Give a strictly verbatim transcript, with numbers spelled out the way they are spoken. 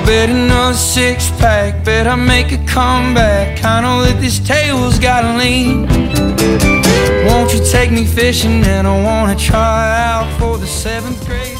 Bet another six pack, bet I make a comeback. I know that this table's gotta lean. Won't you take me fishing, and I wanna try out for the seventh grade.